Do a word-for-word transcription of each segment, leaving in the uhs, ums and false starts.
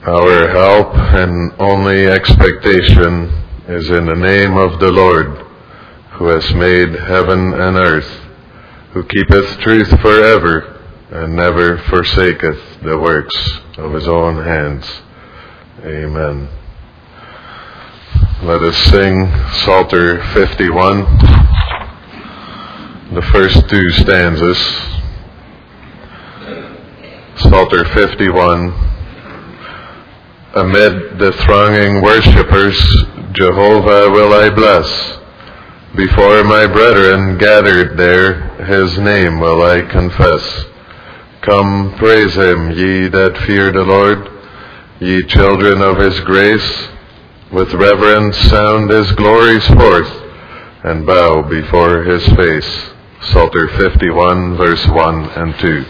Our help and only expectation is in the name of the Lord, who has made heaven and earth, who keepeth truth forever, and never forsaketh the works of his own hands. Amen. Let us sing Psalter fifty-one, the first two stanzas. Psalter fifty-one. Amid the thronging worshippers, Jehovah will I bless. Before my brethren gathered there, his name will I confess. Come, praise him, ye that fear the Lord, ye children of his grace. With reverence sound his glories forth, and bow before his face. Psalter fifty-one, verse one and two.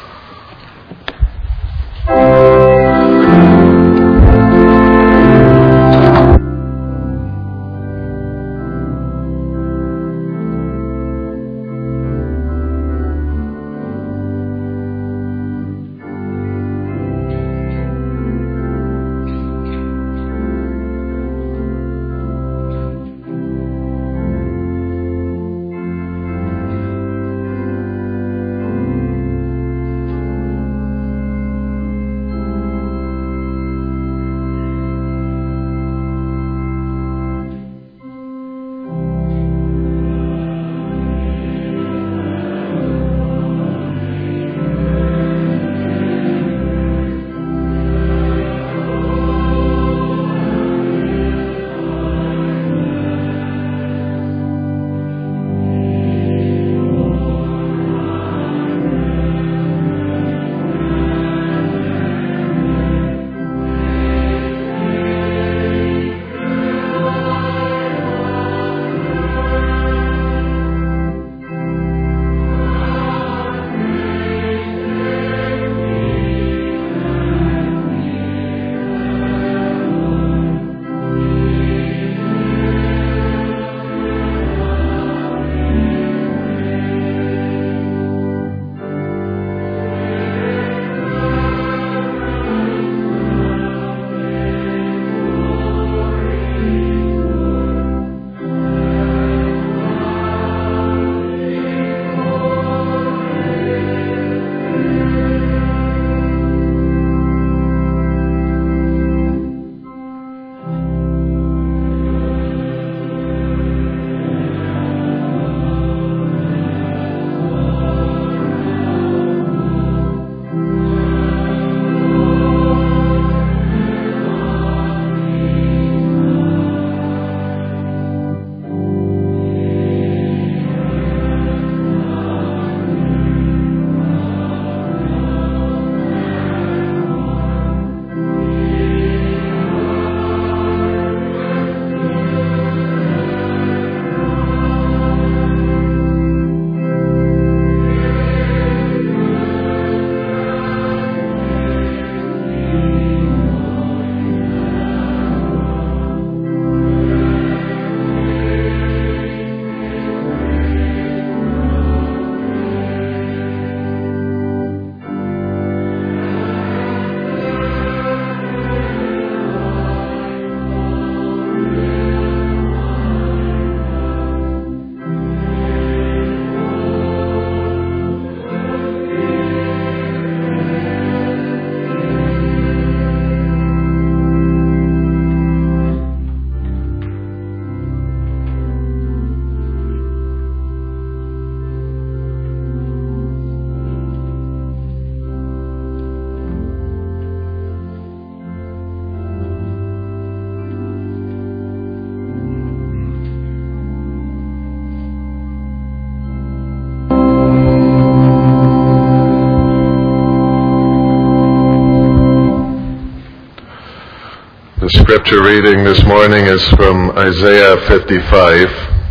The scripture reading this morning is from Isaiah fifty-five,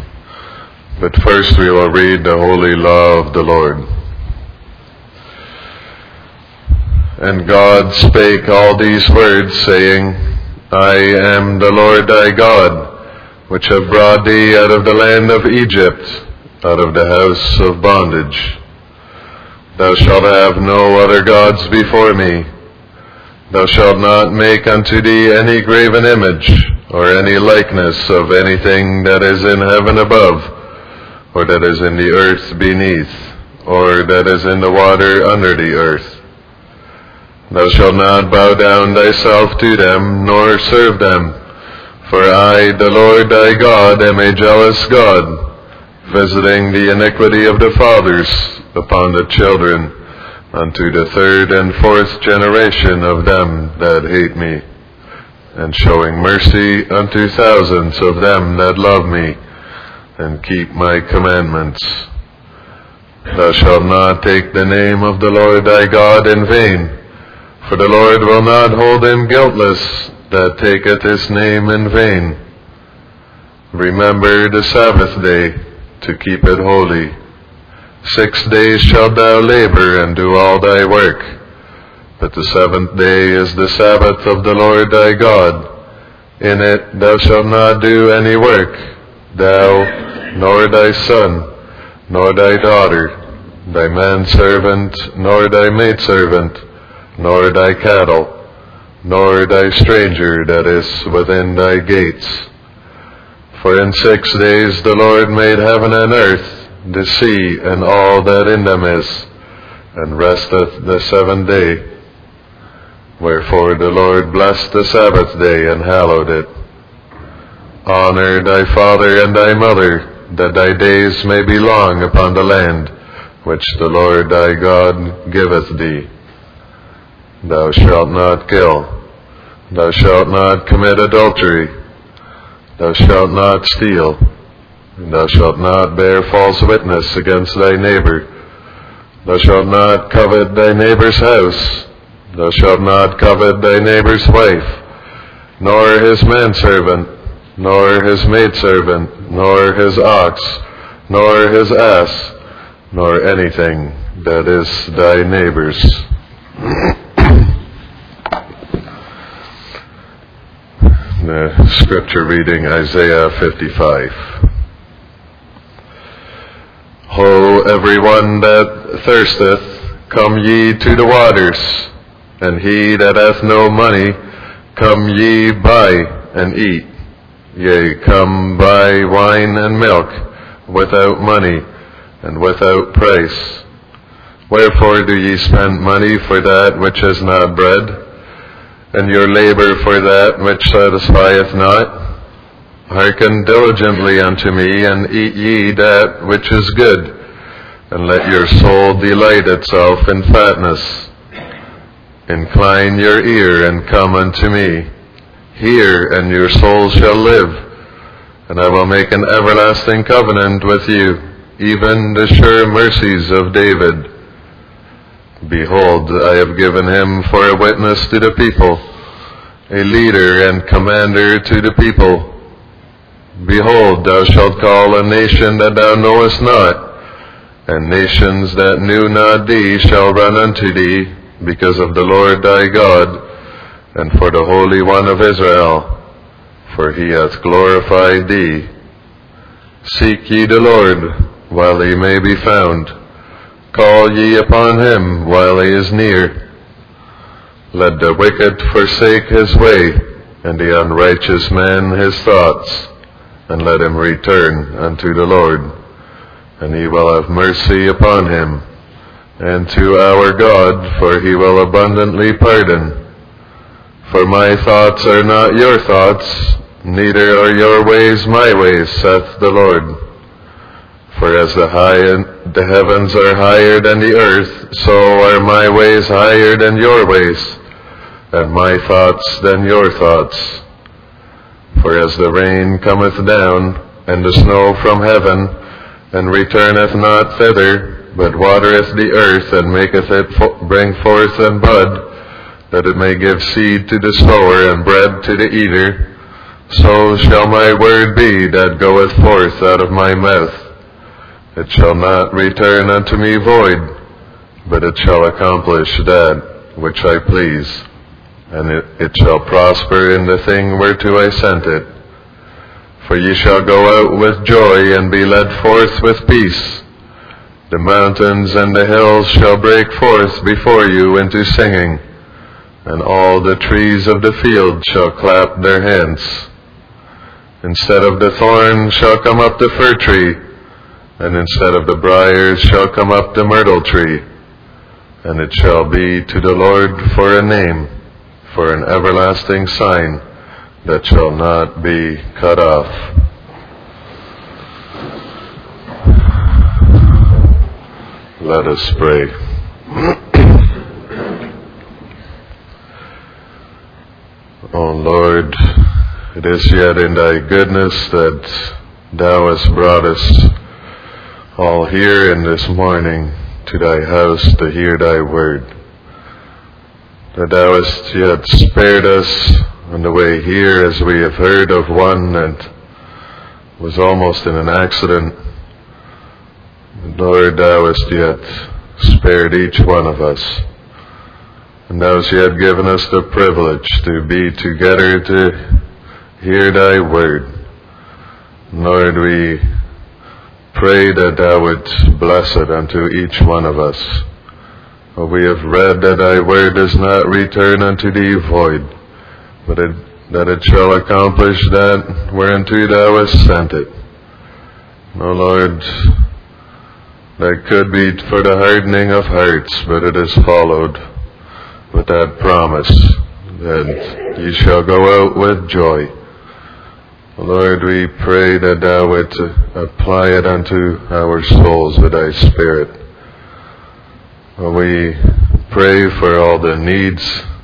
but first we will read the holy law of the Lord. And God spake all these words, saying, I am the Lord thy God, which have brought thee out of the land of Egypt, out of the house of bondage. Thou shalt have no other gods before me. Thou shalt not make unto thee any graven image, or any likeness of anything that is in heaven above, or that is in the earth beneath, or that is in the water under the earth. Thou shalt not bow down thyself to them, nor serve them. For I, the Lord thy God, am a jealous God, visiting the iniquity of the fathers upon the children, unto the third and fourth generation of them that hate me, and showing mercy unto thousands of them that love me, and keep my commandments. Thou shalt not take the name of the Lord thy God in vain, for the Lord will not hold him guiltless that taketh his name in vain. Remember the Sabbath day, to keep it holy. Six days shalt thou labor and do all thy work, but the seventh day is the Sabbath of the Lord thy God. In it thou shalt not do any work, thou, nor thy son, nor thy daughter, thy manservant, nor thy maidservant, nor thy cattle, nor thy stranger that is within thy gates. For in six days the Lord made heaven and earth, the sea, and all that in them is, and resteth the seventh day. Wherefore the Lord blessed the Sabbath day, and hallowed it. Honor thy father and thy mother, that thy days may be long upon the land, which the Lord thy God giveth thee. Thou shalt not kill. Thou shalt not commit adultery. Thou shalt not steal. Thou shalt not bear false witness against thy neighbor. Thou shalt not covet thy neighbor's house. Thou shalt not covet thy neighbor's wife, nor his manservant, nor his maidservant, nor his ox, nor his ass, nor anything that is thy neighbor's. The scripture reading, Isaiah fifty-five. Ho, everyone that thirsteth, come ye to the waters, and he that hath no money, come ye buy and eat. Yea, come buy wine and milk, without money, and without price. Wherefore do ye spend money for that which is not bread, and your labor for that which satisfieth not? Hearken diligently unto me, and eat ye that which is good, and let your soul delight itself in fatness. Incline your ear, and come unto me. Hear, and your soul shall live, and I will make an everlasting covenant with you, even the sure mercies of David. Behold, I have given him for a witness to the people, a leader and commander to the people. Behold, thou shalt call a nation that thou knowest not, and nations that knew not thee shall run unto thee, because of the Lord thy God, and for the Holy One of Israel, for he hath glorified thee. Seek ye the Lord, while he may be found. Call ye upon him while he is near. Let the wicked forsake his way, and the unrighteous man his thoughts, and let him return unto the Lord, and he will have mercy upon him, and to our God, for he will abundantly pardon. For my thoughts are not your thoughts, neither are your ways my ways, saith the Lord. For as the high the heavens are higher than the earth, so are my ways higher than your ways, and my thoughts than your thoughts. For as the rain cometh down, and the snow from heaven, and returneth not thither, but watereth the earth, and maketh it fo- bring forth and bud, that it may give seed to the sower, and bread to the eater, so shall my word be that goeth forth out of my mouth. It shall not return unto me void, but it shall accomplish that which I please, and it, it shall prosper in the thing whereto I sent it. For ye shall go out with joy, and be led forth with peace. The mountains and the hills shall break forth before you into singing. and all the trees of the field shall clap their hands. Instead of the thorn shall come up the fir tree, and instead of the briars shall come up the myrtle tree. And it shall be to the Lord for a name, for an everlasting sign that shall not be cut off. Let us pray. O Lord, it is yet in thy goodness that thou hast brought us all here in this morning to thy house to hear thy word. That thou hast yet spared us on the way here, as we have heard of one that was almost in an accident. Lord, thou hast yet spared each one of us. And thou hast yet given us the privilege to be together to hear thy word. Lord, we pray that thou would bless it unto each one of us. For we have read that thy word does not return unto thee void, but it, that it shall accomplish that whereunto thou hast sent it. O Lord, that could be for the hardening of hearts, but it is followed with that promise that ye shall go out with joy. Lord, we pray that thou would apply it unto our souls with thy Spirit. We pray for all the needs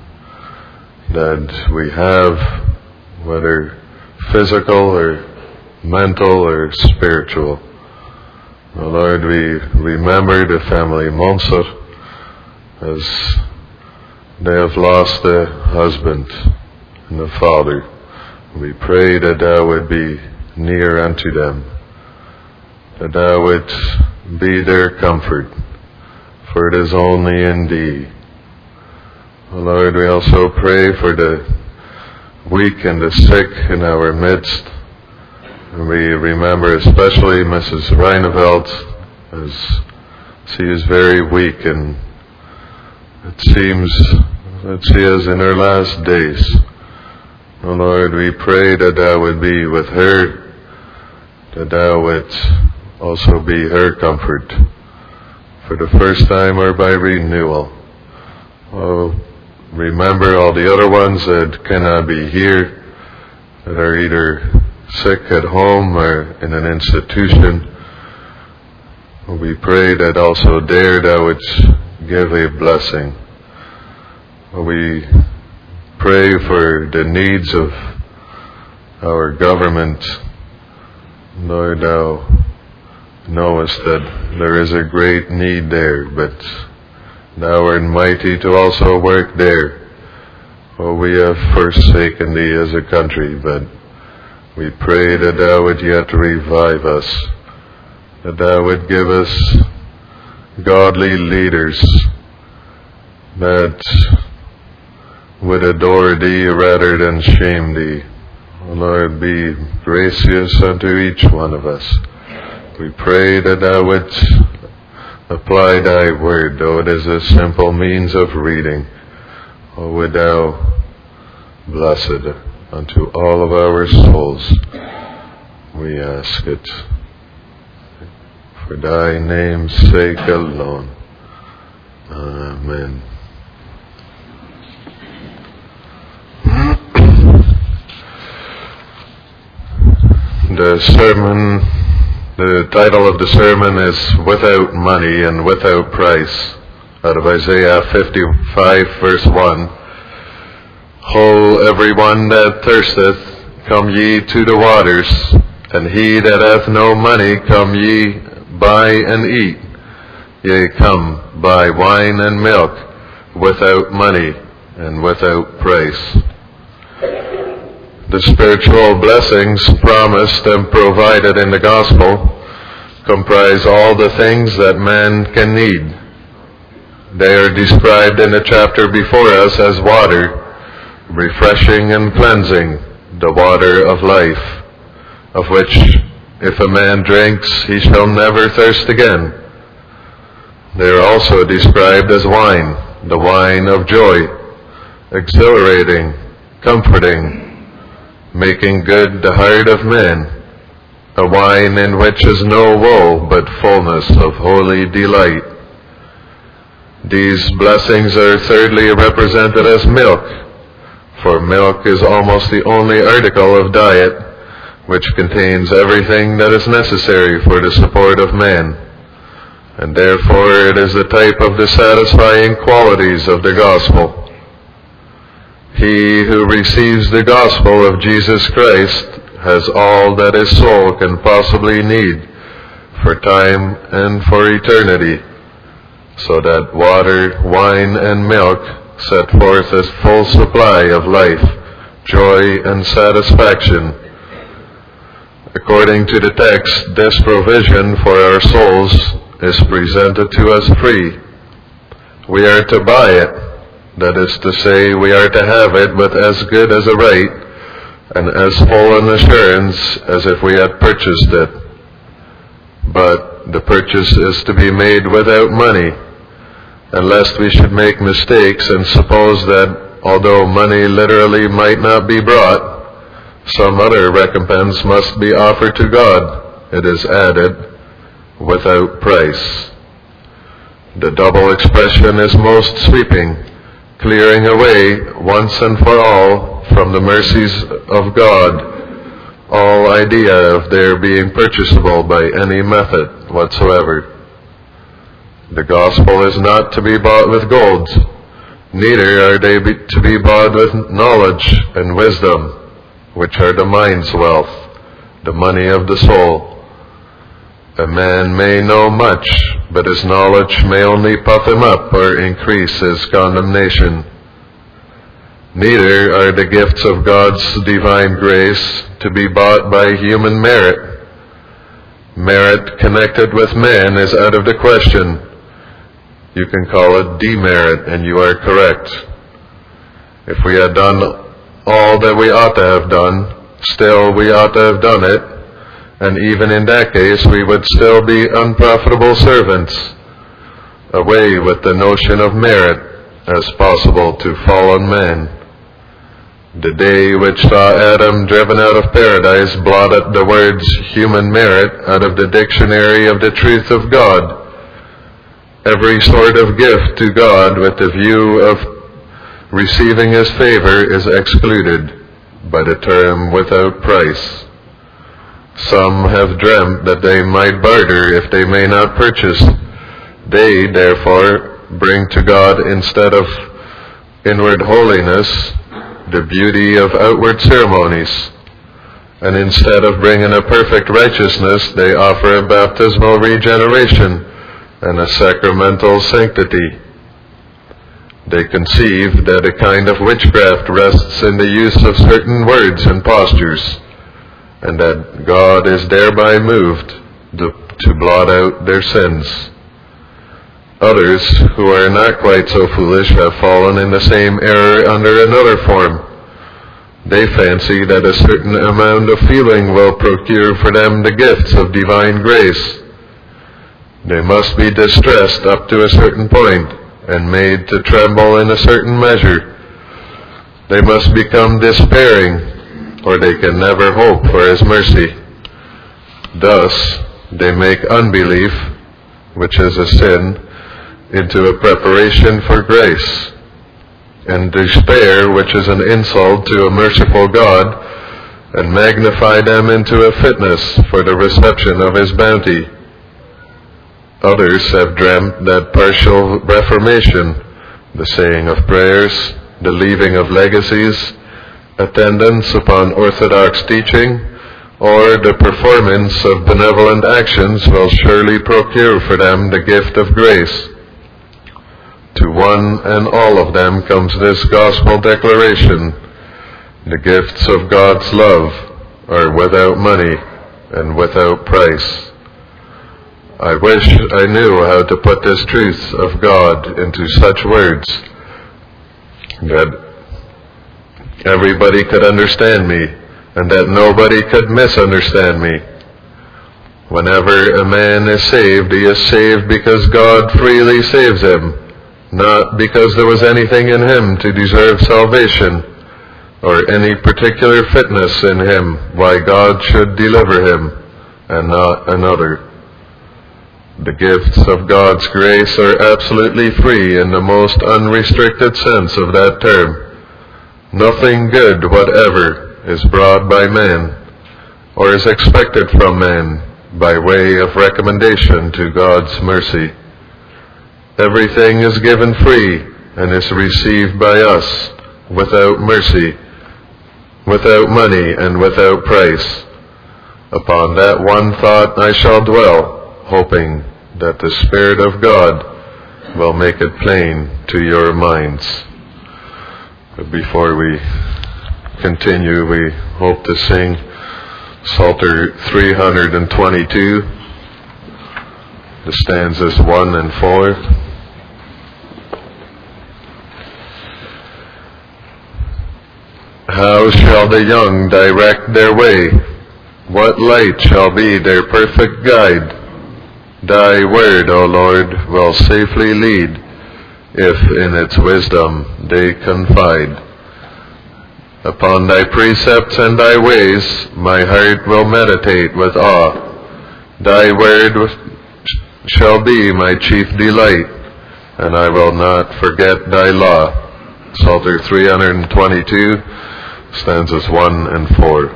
that we have, whether physical or mental or spiritual. Lord, we remember the family Monsot as they have lost a husband and a father. We pray that thou would be near unto them, that thou would be their comfort, for it is only in thee. Lord, we also pray for the weak and the sick in our midst. And we remember especially Missus Reineveld, as she is very weak, and it seems that she is in her last days. Oh Lord, we pray that thou would be with her, that thou would also be her comfort for the first time or by renewal. Oh, remember all the other ones that cannot be here, that are either sick at home or in an institution. We pray that also there thou would give a blessing. We pray for the needs of our government. Lord, thou knowest that there is a great need there, but thou art mighty to also work there. For we have forsaken thee as a country, but we pray that thou would yet revive us, that thou would give us godly leaders that would adore thee rather than shame thee. O Lord, be gracious unto each one of us. We pray that thou would apply thy word, though it is a simple means of reading. O would thou bless it unto all of our souls. We ask it for thy name's sake alone. Amen. The sermon, the title of the sermon is Without Money and Without Price, out of Isaiah fifty-five verse one. Ho, everyone that thirsteth, come ye to the waters, and he that hath no money, come ye, buy and eat. Yea, come, buy wine and milk, without money and without price. The spiritual blessings promised and provided in the gospel comprise all the things that man can need. They are described in the chapter before us as water, refreshing and cleansing, the water of life, of which if a man drinks, he shall never thirst again. They are also described as wine, the wine of joy, exhilarating, comforting, making good the heart of man, a wine in which is no woe but fullness of holy delight. These blessings are thirdly represented as milk, for milk is almost the only article of diet which contains everything that is necessary for the support of man, and therefore it is the type of the satisfying qualities of the gospel. He who receives the gospel of Jesus Christ has all that his soul can possibly need for time and for eternity, so that water, wine, and milk set forth a full supply of life, joy, and satisfaction. According to the text, this provision for our souls is presented to us free. We are to buy it, that is to say, we are to have it with as good as a right and as full an assurance as if we had purchased it. But the purchase is to be made without money, and lest we should make mistakes and suppose that although money literally might not be brought, some other recompense must be offered to God, it is added, without price. The double expression is most sweeping, clearing away once and for all from the mercies of God all idea of their being purchasable by any method whatsoever. The gospel is not to be bought with gold, neither are they be, to be bought with knowledge and wisdom, which are the mind's wealth, the money of the soul. A man may know much, but his knowledge may only puff him up or increase his condemnation. Neither are the gifts of God's divine grace to be bought by human merit. Merit connected with man is out of the question. You can call it demerit, and you are correct. If we had done all that we ought to have done, still we ought to have done it, and even in that case we would still be unprofitable servants. Away with the notion of merit as possible to fallen man. The day which saw Adam driven out of paradise blotted the words human merit out of the dictionary of the truth of God. Every sort of gift to God with the view of receiving his favor is excluded by the term without price. Some have dreamt that they might barter if they may not purchase. They, therefore, bring to God instead of inward holiness the beauty of outward ceremonies, and instead of bringing a perfect righteousness, they offer a baptismal regeneration and a sacramental sanctity. They conceive that a kind of witchcraft rests in the use of certain words and postures, and that God is thereby moved to, to blot out their sins. Others, who are not quite so foolish, have fallen in the same error under another form. They fancy that a certain amount of feeling will procure for them the gifts of divine grace. They must be distressed up to a certain point, and made to tremble in a certain measure. They must become despairing, or they can never hope for his mercy. Thus, they make unbelief, which is a sin, into a preparation for grace, and despair, which is an insult to a merciful God, and magnify them into a fitness for the reception of his bounty. Others have dreamt that partial reformation, the saying of prayers, the leaving of legacies, attendance upon orthodox teaching, or the performance of benevolent actions will surely procure for them the gift of grace. To one and all of them comes this gospel declaration: the gifts of God's love are without money and without price. I wish I knew how to put this truth of God into such words that everybody could understand me and that nobody could misunderstand me. Whenever a man is saved, he is saved because God freely saves him, not because there was anything in him to deserve salvation, or any particular fitness in him why God should deliver him, and not another. The gifts of God's grace are absolutely free in the most unrestricted sense of that term. Nothing good whatever is brought by man, or is expected from man by way of recommendation to God's mercy. Everything is given free and is received by us without mercy, without money, and without price. Upon that one thought I shall dwell, hoping that the Spirit of God will make it plain to your minds. But before we continue, we hope to sing Psalter three hundred twenty-two, the stanzas one and four. How shall the young direct their way? What light shall be their perfect guide? Thy word, O Lord, will safely lead, if in its wisdom they confide. Upon thy precepts and thy ways my heart will meditate with awe. Thy word shall be my chief delight, and I will not forget thy law. Psalter three hundred twenty-two, stanzas one and four.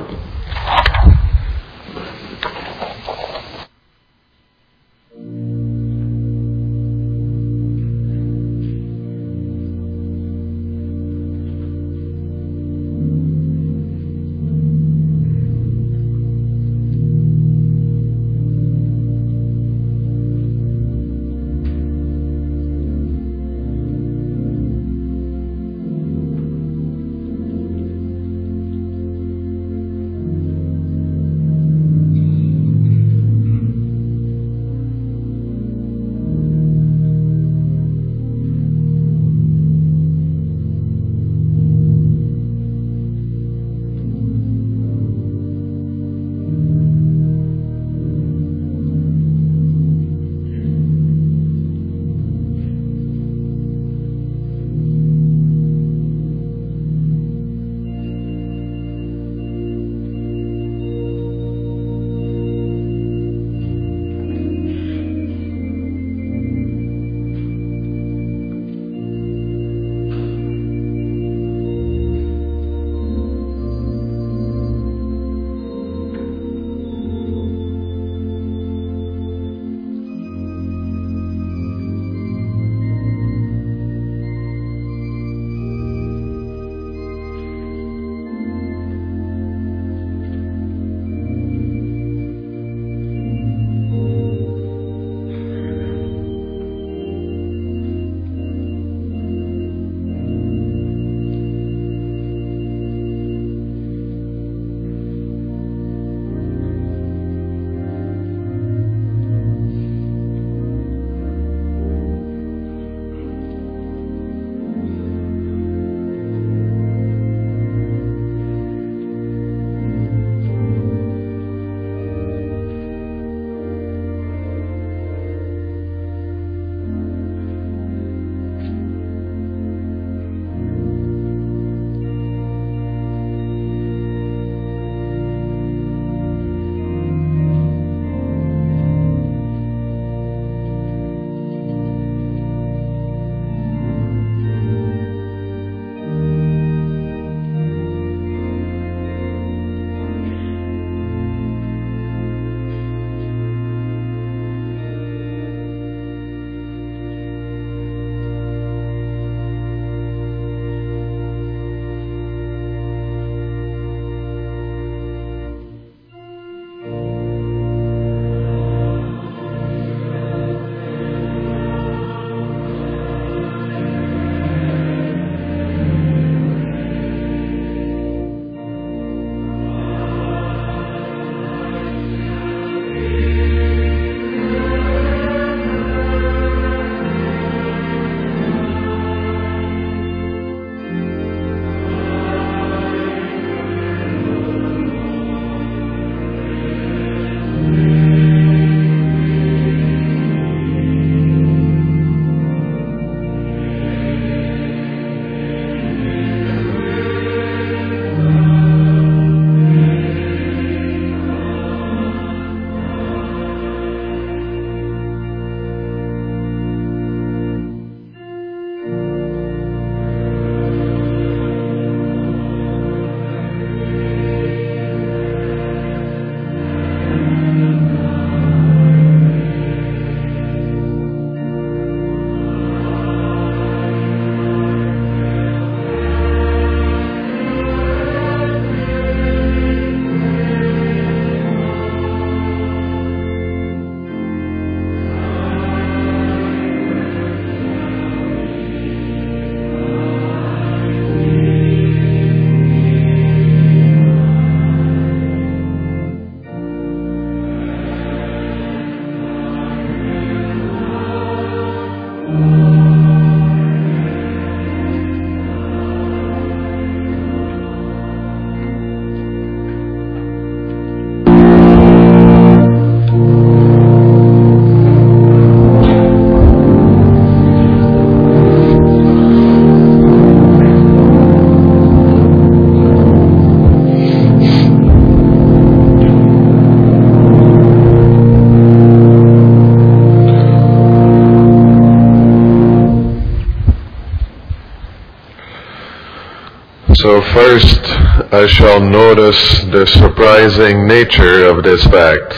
So first, I shall notice the surprising nature of this fact.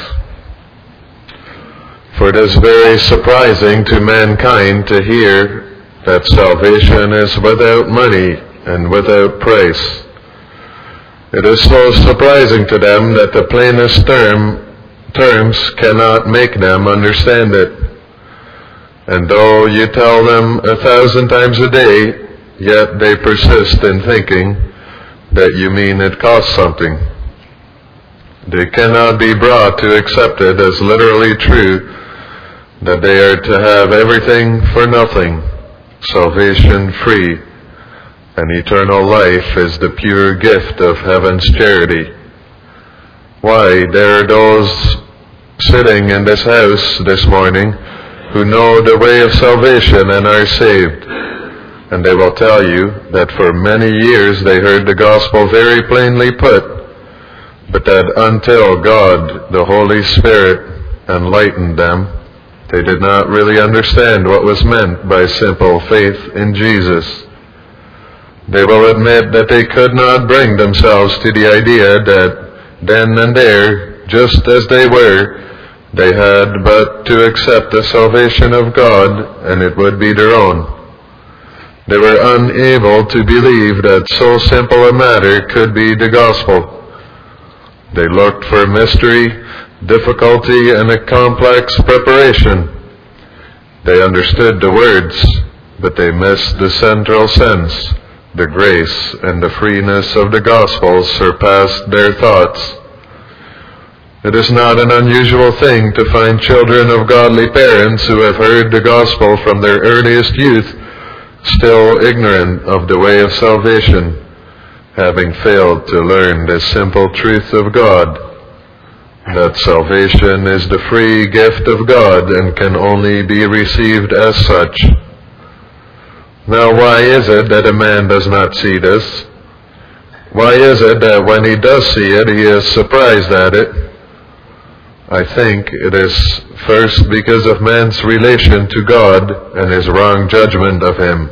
For it is very surprising to mankind to hear that salvation is without money and without price. It is so surprising to them that the plainest term, terms cannot make them understand it. And though you tell them a thousand times a day, yet they persist in thinking that you mean it costs something. They cannot be brought to accept it as literally true that they are to have everything for nothing, salvation free, and eternal life is the pure gift of heaven's charity. Why, there are those sitting in this house this morning who know the way of salvation and are saved. And they will tell you that for many years they heard the gospel very plainly put, but that until God, the Holy Spirit, enlightened them, they did not really understand what was meant by simple faith in Jesus. They will admit that they could not bring themselves to the idea that then and there, just as they were, they had but to accept the salvation of God and it would be their own. They were unable to believe that so simple a matter could be the gospel. They looked for mystery, difficulty, and a complex preparation. They understood the words, but they missed the central sense. The grace and the freeness of the gospel surpassed their thoughts. It is not an unusual thing to find children of godly parents who have heard the gospel from their earliest youth still ignorant of the way of salvation, having failed to learn the simple truth of God, that salvation is the free gift of God and can only be received as such. Now, why is it that a man does not see this? Why is it that when he does see it, he is surprised at it? I think it is first because of man's relation to God and his wrong judgment of him.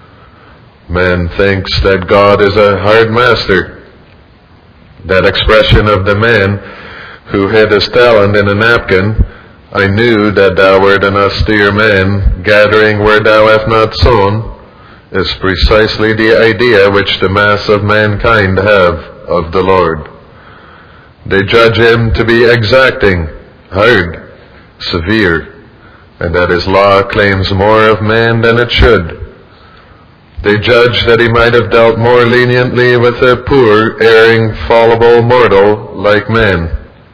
Man thinks that God is a hard master. That expression of the man who hid his talent in a napkin, "I knew that thou wert an austere man, gathering where thou hast not sown," is precisely the idea which the mass of mankind have of the Lord. They judge him to be exacting, hard, severe, and that his law claims more of man than it should. They judge that he might have dealt more leniently with a poor, erring, fallible mortal like man.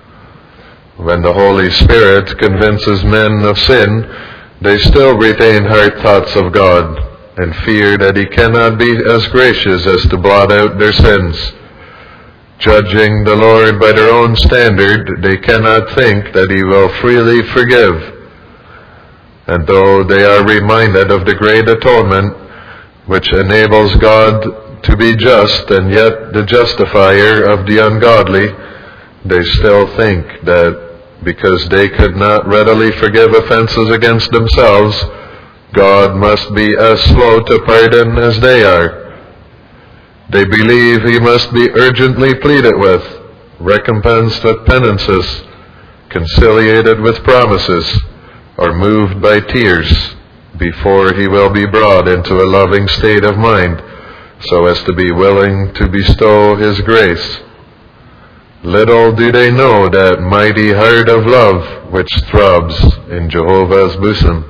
When the Holy Spirit convinces men of sin, they still retain hard thoughts of God and fear that he cannot be as gracious as to blot out their sins. Judging the Lord by their own standard, they cannot think that he will freely forgive. And though they are reminded of the great atonement, which enables God to be just and yet the justifier of the ungodly, they still think that because they could not readily forgive offenses against themselves, God must be as slow to pardon as they are. They believe he must be urgently pleaded with, recompensed with penances, conciliated with promises, or moved by tears, before he will be brought into a loving state of mind, so as to be willing to bestow his grace. Little do they know that mighty heart of love which throbs in Jehovah's bosom.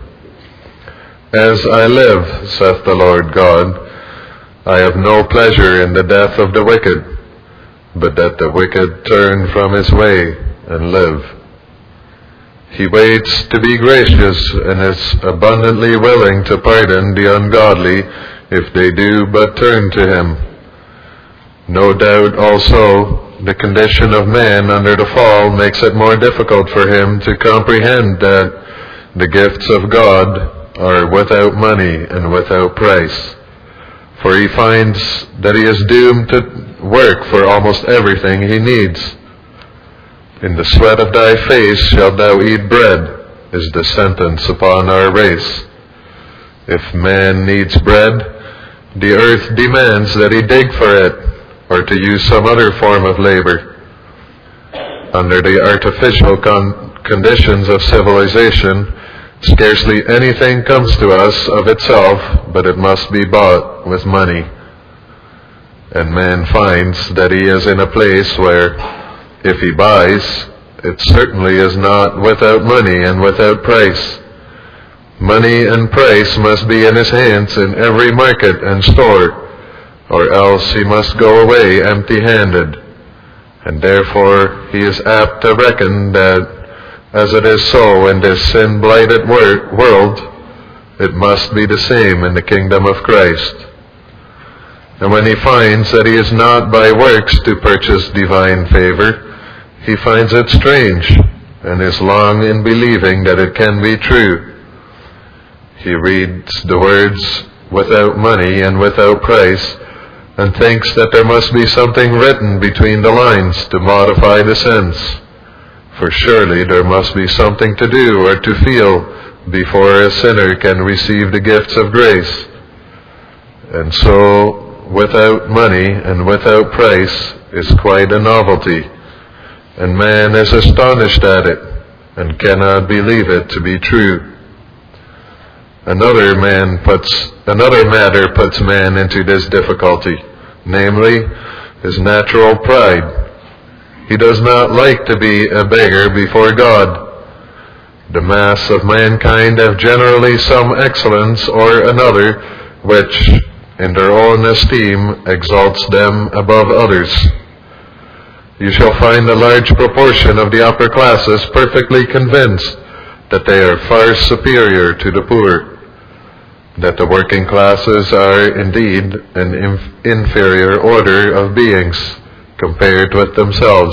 As I live, saith the Lord God, I have no pleasure in the death of the wicked, but that the wicked turn from his way and live. He waits to be gracious and is abundantly willing to pardon the ungodly if they do but turn to him. No doubt also the condition of man under the fall makes it more difficult for him to comprehend that the gifts of God are without money and without price. For he finds that he is doomed to work for almost everything he needs. In the sweat of thy face shalt thou eat bread, is the sentence upon our race. If man needs bread, The earth demands that he dig for it, or to use some other form of labor. Under the artificial con- conditions of civilization, scarcely anything comes to us of itself, but it must be bought with money. And man finds that he is in a place where, if he buys, it certainly is not without money and without price. Money and price must be in his hands in every market and store, or else he must go away empty-handed. And therefore he is apt to reckon that, as it is so in this sin-blighted wor- world, it must be the same in the kingdom of Christ. And when he finds that he is not by works to purchase divine favor, he finds it strange, and is long in believing that it can be true. He reads the words, without money and without price, and thinks that there must be something written between the lines to modify the sense. For surely there must be something to do or to feel before a sinner can receive the gifts of grace. And so, without money and without price is quite a novelty, and man is astonished at it and cannot believe it to be true. Another man puts another matter puts man into this difficulty, namely his natural pride. He does not like to be a beggar before God. The mass of mankind have generally some excellence or another which, in their own esteem, exalts them above others. You shall find a large proportion of the upper classes perfectly convinced that they are far superior to the poor, that the working classes are indeed an inf- inferior order of beings compared with themselves.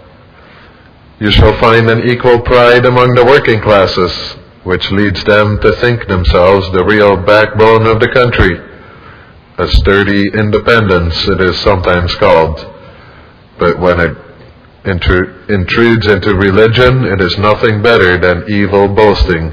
You shall find an equal pride among the working classes, which leads them to think themselves the real backbone of the country. A sturdy independence, it is sometimes called. But when it intru- intrudes into religion, it is nothing better than evil boasting.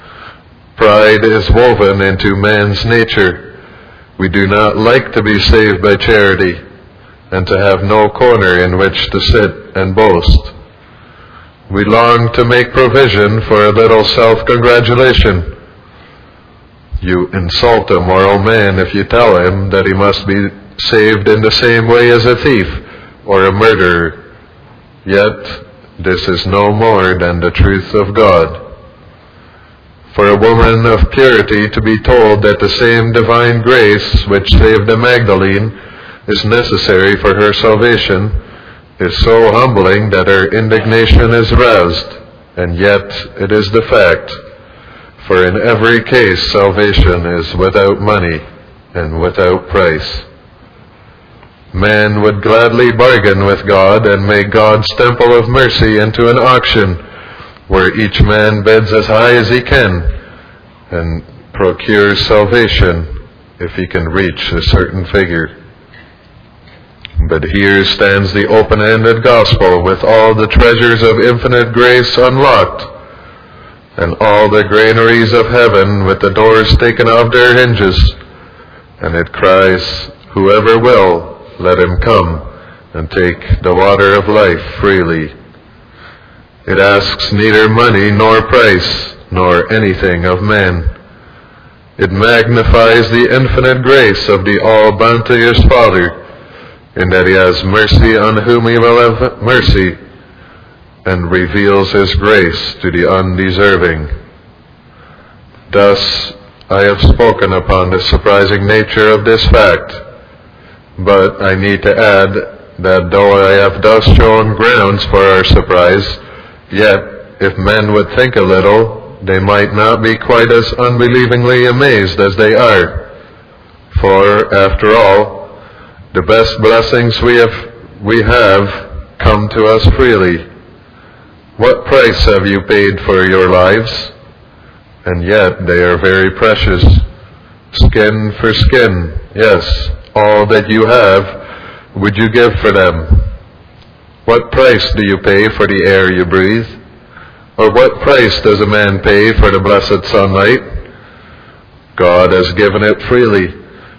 Pride is woven into man's nature. We do not like to be saved by charity, and to have no corner in which to sit and boast. We long to make provision for a little self-congratulation. You insult a moral man if you tell him that he must be saved in the same way as a thief or a murderer. Yet this is no more than the truth of God. For a woman of purity to be told that the same divine grace which saved the Magdalene is necessary for her salvation is so humbling that her indignation is roused, and yet it is the fact. For in every case salvation is without money and without price. Man would gladly bargain with God and make God's temple of mercy into an auction, where each man bids as high as he can and procures salvation if he can reach a certain figure. But here stands the open-ended gospel with all the treasures of infinite grace unlocked, and all the granaries of heaven with the doors taken off their hinges, and it cries, "Whoever will, let him come and take the water of life freely." It asks neither money nor price, nor anything of man. It magnifies the infinite grace of the all-bounteous Father, in that he has mercy on whom he will have mercy, and reveals his grace to the undeserving. Thus, I have spoken upon the surprising nature of this fact, but I need to add that though I have thus shown grounds for our surprise, yet if men would think a little, they might not be quite as unbelievingly amazed as they are. For, after all, the best blessings we have, we have come to us freely. What price have you paid for your lives? And yet they are very precious. Skin for skin, yes, all that you have would you give for them. What price do you pay for the air you breathe? Or what price does a man pay for the blessed sunlight? God has given it freely,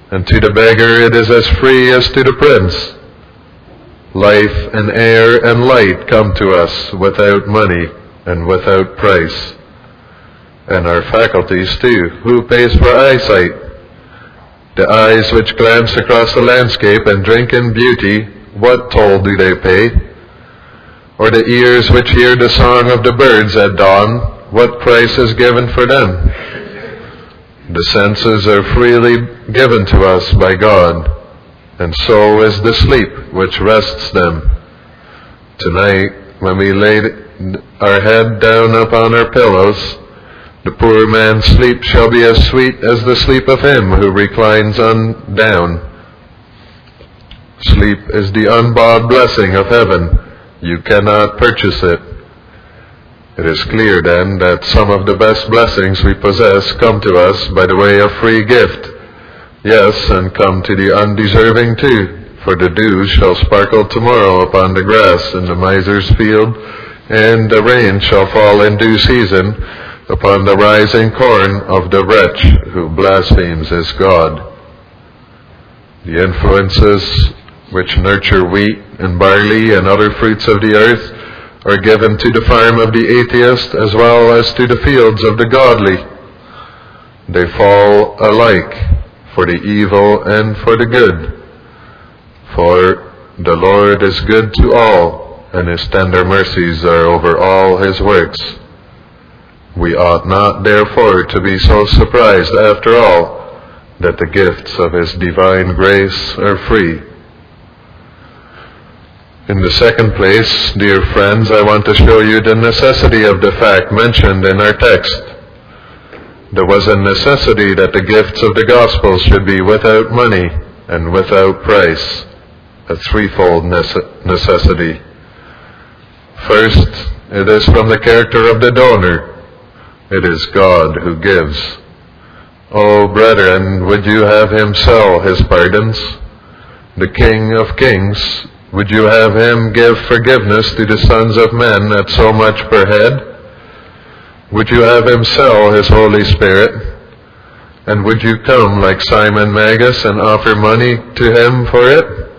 and to the beggar it is as free as to the prince. Life and air and light come to us without money and without price. And our faculties too. Who pays for eyesight? The eyes which glance across the landscape and drink in beauty, what toll do they pay? Or the ears which hear the song of the birds at dawn, what price is given for them? The senses are freely given to us by God, and so is the sleep which rests them. Tonight, when we lay our head down upon our pillows, the poor man's sleep shall be as sweet as the sleep of him who reclines on down. Sleep is the unbought blessing of heaven. You cannot purchase it. It is clear then that some of the best blessings we possess come to us by the way of free gift. Yes, and come to the undeserving too, for the dew shall sparkle tomorrow upon the grass in the miser's field, and the rain shall fall in due season upon the rising corn of the wretch who blasphemes his God. The influences which nurture wheat and barley and other fruits of the earth are given to the farm of the atheist as well as to the fields of the godly. They fall alike for the evil and for the good. For the Lord is good to all, and his tender mercies are over all his works. We ought not, therefore, to be so surprised, after all, that the gifts of his divine grace are free. In the second place, dear friends, I want to show you the necessity of the fact mentioned in our text. There was a necessity that the gifts of the gospel should be without money and without price, a threefold necessity. First, it is from the character of the donor. It is God who gives. O brethren, would you have him sell his pardons? The King of kings, would you have him give forgiveness to the sons of men at so much per head? Would you have him sell his Holy Spirit? And would you come like Simon Magus and offer money to him for it?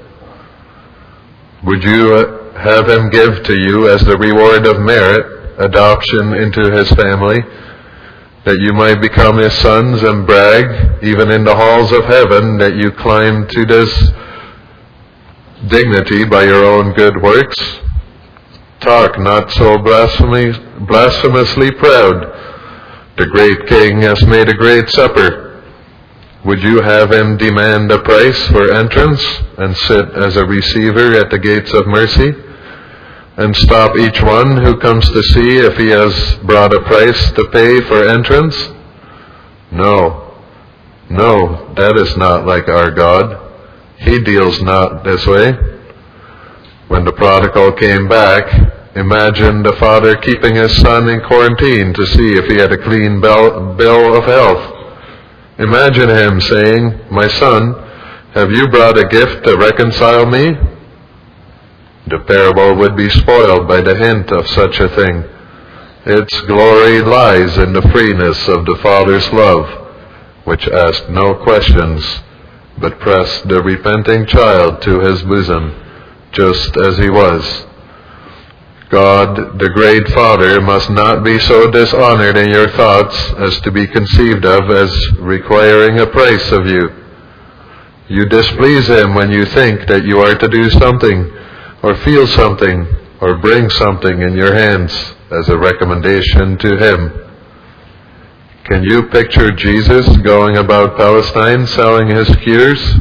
Would you have him give to you as the reward of merit adoption into his family, that you might become his sons and brag, even in the halls of heaven, that you climb to this dignity by your own good works? Talk not so blasphemy, blasphemously proud. The great king has made a great supper. Would you have him demand a price for entrance and sit as a receiver at the gates of mercy and stop each one who comes to see if he has brought a price to pay for entrance? No, no, that is not like our God. He deals not this way. When the prodigal came back, imagine the father keeping his son in quarantine to see if he had a clean bill of health. Imagine him saying, "My son, have you brought a gift to reconcile me?" The parable would be spoiled by the hint of such a thing. Its glory lies in the freeness of the Father's love, which asked no questions, but pressed the repenting child to his bosom, just as he was. God, the great Father, must not be so dishonored in your thoughts as to be conceived of as requiring a price of you. You displease him when you think that you are to do something, or feel something, or bring something in your hands as a recommendation to him. Can you picture Jesus going about Palestine selling his cures?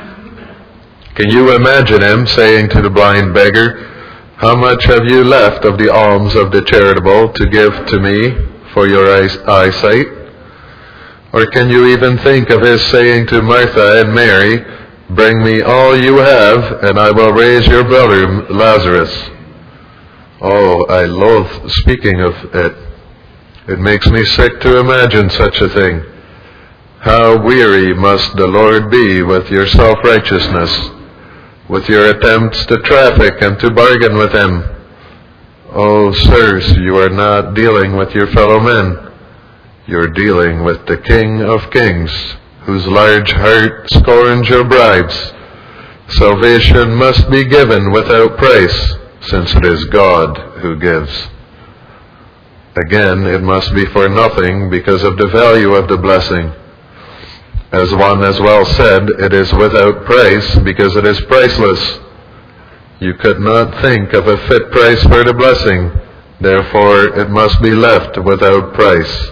Can you imagine him saying to the blind beggar, "How much have you left of the alms of the charitable to give to me for your eyesight?" Or can you even think of his saying to Martha and Mary, "Bring me all you have, and I will raise your brother Lazarus"? Oh, I loathe speaking of it. It makes me sick to imagine such a thing. How weary must the Lord be with your self-righteousness, with your attempts to traffic and to bargain with him. Oh, sirs, you are not dealing with your fellow men. You're dealing with the King of kings, whose large heart scorns your bribes. Salvation must be given without price, since it is God who gives. Again, it must be for nothing because of the value of the blessing. As one as well said, it is without price because it is priceless. You could not think of a fit price for the blessing, therefore it must be left without price.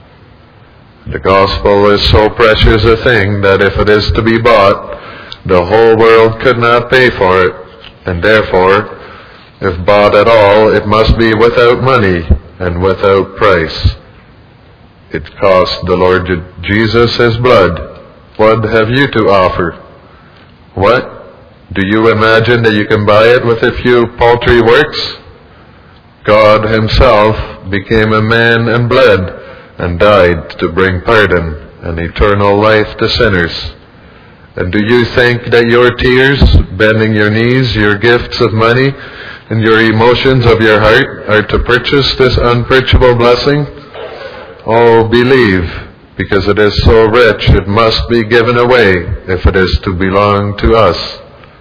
The gospel is so precious a thing that if it is to be bought, the whole world could not pay for it, and therefore, if bought at all, it must be without money and without price. It cost the Lord Jesus his blood. What have you to offer? What? Do you imagine that you can buy it with a few paltry works? God himself became a man and bled, and died to bring pardon and eternal life to sinners. And do you think that your tears, bending your knees, your gifts of money, and your emotions of your heart are to purchase this unpurchasable blessing? Oh, believe, because it is so rich, it must be given away if it is to belong to us.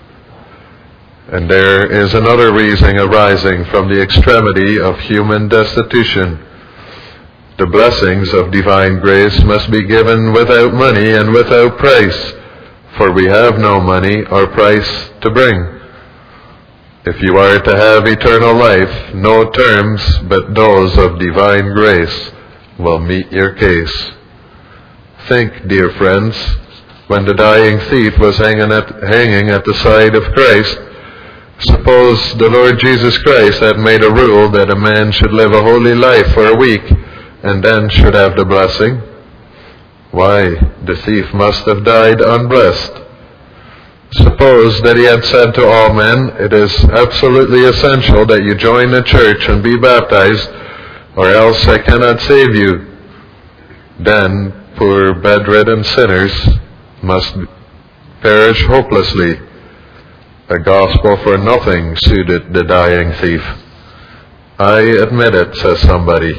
And there is another reason arising from the extremity of human destitution. The blessings of divine grace must be given without money and without price, for we have no money or price to bring. If you are to have eternal life, no terms but those of divine grace will meet your case. Think, dear friends, when the dying thief was hanging at, hanging at the side of Christ, suppose the Lord Jesus Christ had made a rule that a man should live a holy life for a week and then should have the blessing. Why, the thief must have died unblessed. Suppose that he had said to all men, it is absolutely essential that you join the church and be baptized, or else I cannot save you. Then poor bedridden sinners must perish hopelessly. A gospel for nothing suited the dying thief. I admit it, says somebody.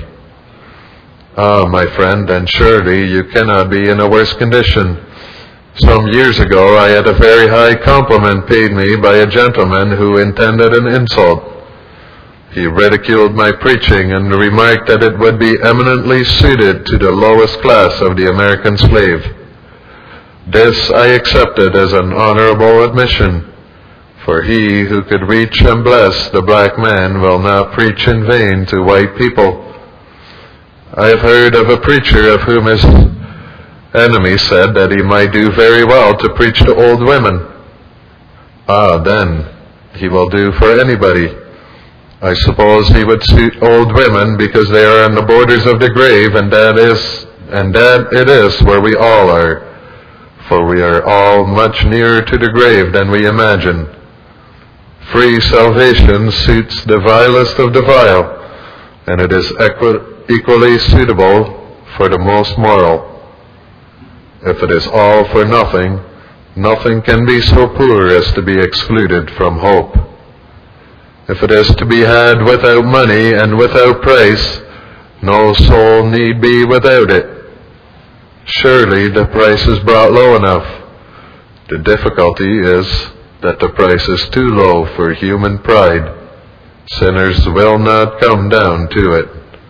Ah, my friend, then surely you cannot be in a worse condition. Some years ago I had a very high compliment paid me by a gentleman who intended an insult. He ridiculed my preaching and remarked that it would be eminently suited to the lowest class of the American slave. This I accepted as an honorable admission, for he who could reach and bless the black man will not preach in vain to white people. I have heard of a preacher of whom his enemy said that he might do very well to preach to old women. Ah, then, he will do for anybody. I suppose he would suit old women because they are on the borders of the grave, and that is, and that it is where we all are, for we are all much nearer to the grave than we imagine. Free salvation suits the vilest of the vile, and it is equi- equally suitable for the most moral. If it is all for nothing, nothing can be so poor as to be excluded from hope. If it is to be had without money and without price, no soul need be without it. Surely the price is brought low enough. The difficulty is that the price is too low for human pride. Sinners will not come down to it.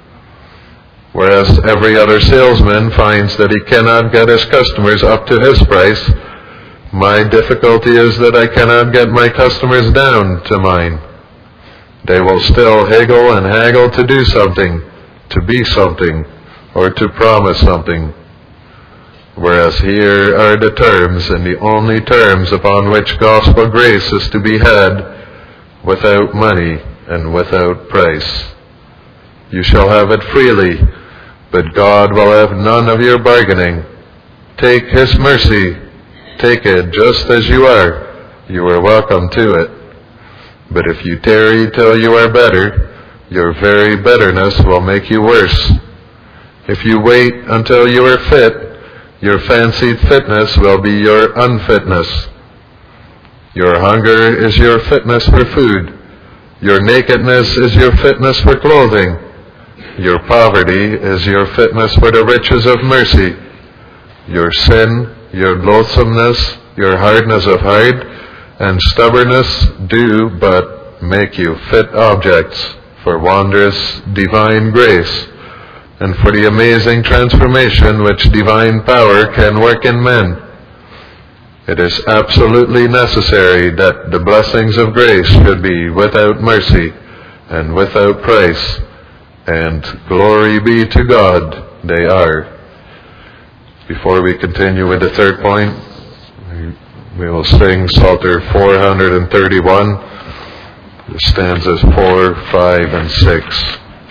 Whereas every other salesman finds that he cannot get his customers up to his price, my difficulty is that I cannot get my customers down to mine. They will still haggle and haggle to do something, to be something, or to promise something. Whereas here are the terms, and the only terms upon which gospel grace is to be had, without money and without price. You shall have it freely, but God will have none of your bargaining. Take his mercy, take it just as you are. You are welcome to it. But if you tarry till you are better, your very betterness will make you worse. If you wait until you are fit, your fancied fitness will be your unfitness. Your hunger is your fitness for food. Your nakedness is your fitness for clothing. Your poverty is your fitness for the riches of mercy. Your sin, your loathsomeness, your hardness of heart, and stubbornness do but make you fit objects for wondrous divine grace, and for the amazing transformation which divine power can work in men. It is absolutely necessary that the blessings of grace should be without mercy and without price, and glory be to God, they are. Before we continue with the third point, we will sing Psalter four thirty-one, stanzas four, five, and six.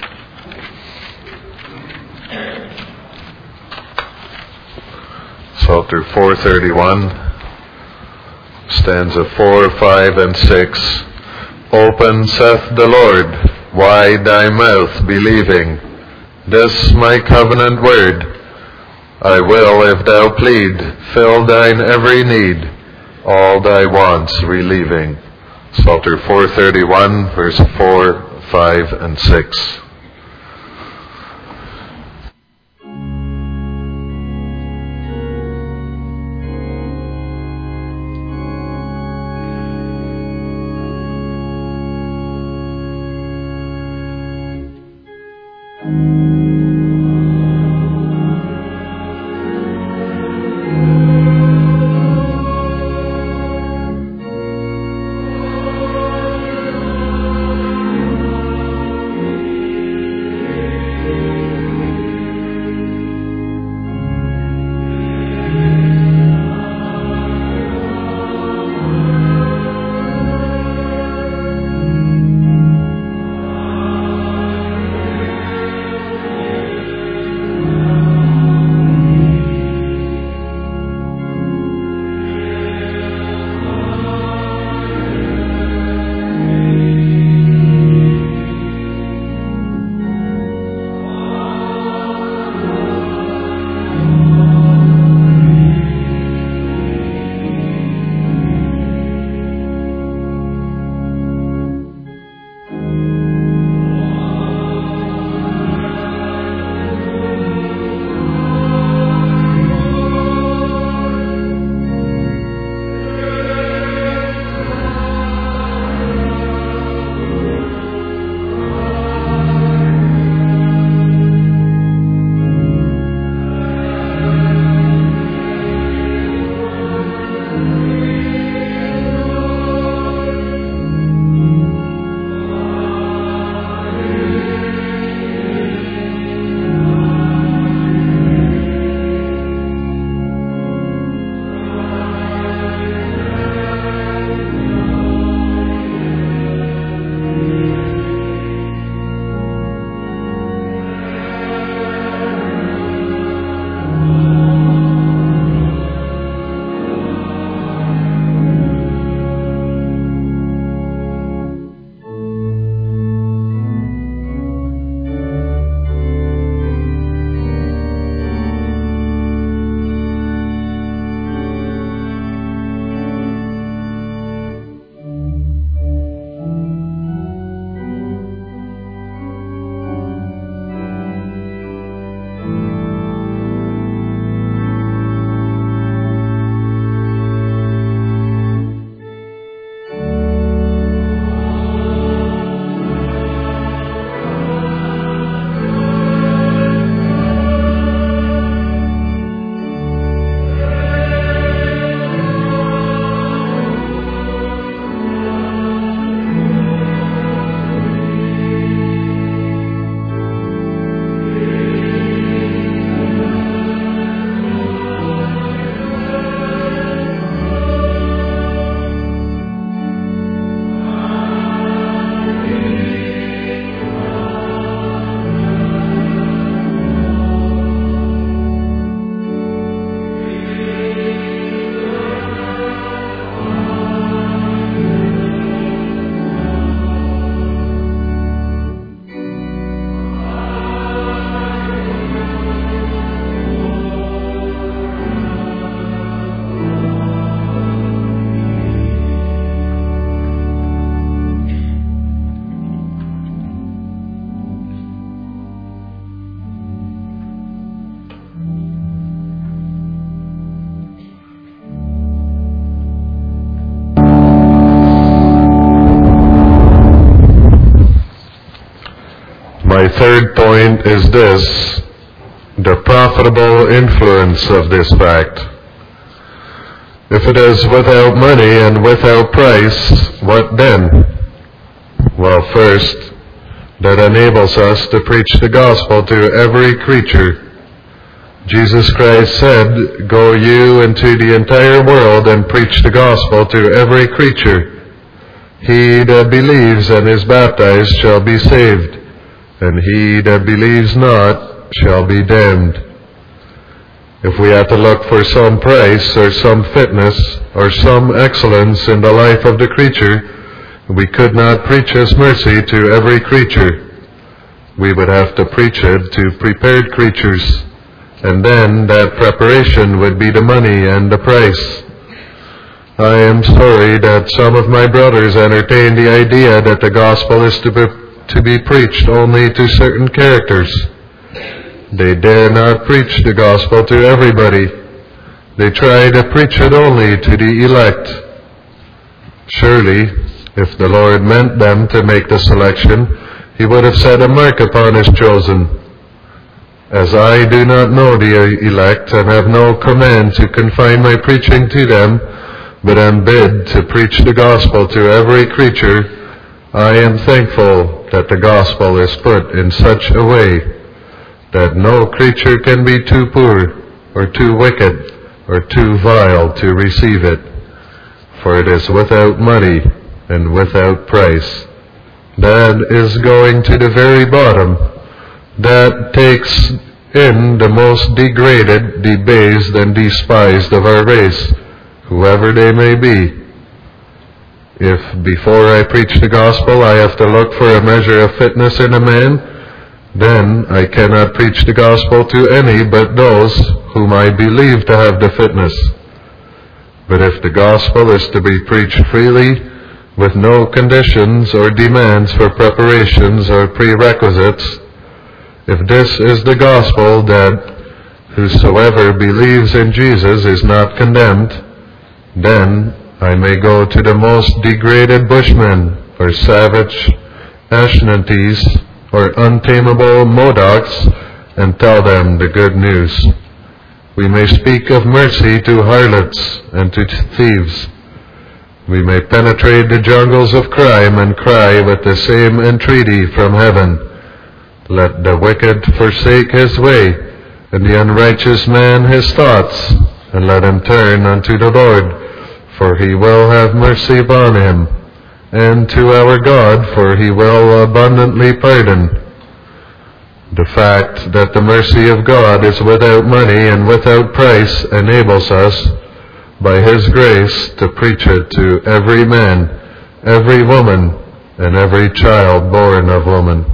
Psalter four thirty-one, stanza four, five, and six. Open, saith the Lord, wide thy mouth, believing this my covenant word. I will, if thou plead, fill thine every need, all thy wants relieving. Psalter four thirty-one, verse four, five, and six. My third point is this: the profitable influence of this fact. If it is without money and without price, what then? Well, first, that enables us to preach the gospel to every creature. Jesus Christ said, "Go you into the entire world and preach the gospel to every creature. He that believes and is baptized shall be saved, and he that believes not shall be damned." If we had to look for some price or some fitness or some excellence in the life of the creature, we could not preach His mercy to every creature. We would have to preach it to prepared creatures, and then that preparation would be the money and the price. I am sorry that some of my brothers entertain the idea that the gospel is to be, to be preached only to certain characters. They dare not preach the gospel to everybody. They try to preach it only to the elect. Surely, if the Lord meant them to make the selection, He would have set a mark upon His chosen. As I do not know the elect and have no command to confine my preaching to them, but am bid to preach the gospel to every creature, I am thankful that the gospel is put in such a way that no creature can be too poor or too wicked or too vile to receive it. For it is without money and without price. That is going to the very bottom. That takes in the most degraded, debased, and despised of our race, whoever they may be. If before I preach the gospel I have to look for a measure of fitness in a man, then I cannot preach the gospel to any but those whom I believe to have the fitness. But if the gospel is to be preached freely, with no conditions or demands for preparations or prerequisites, if this is the gospel that whosoever believes in Jesus is not condemned, then I may go to the most degraded bushmen or savage Ashantis or untamable Modocs and tell them the good news. We may speak of mercy to harlots and to thieves. We may penetrate the jungles of crime and cry with the same entreaty from heaven, "Let the wicked forsake his way, and the unrighteous man his thoughts, and let him turn unto the Lord, for He will have mercy upon him, and to our God, for He will abundantly pardon." The fact that the mercy of God is without money and without price enables us, by His grace, to preach it to every man, every woman, and every child born of woman.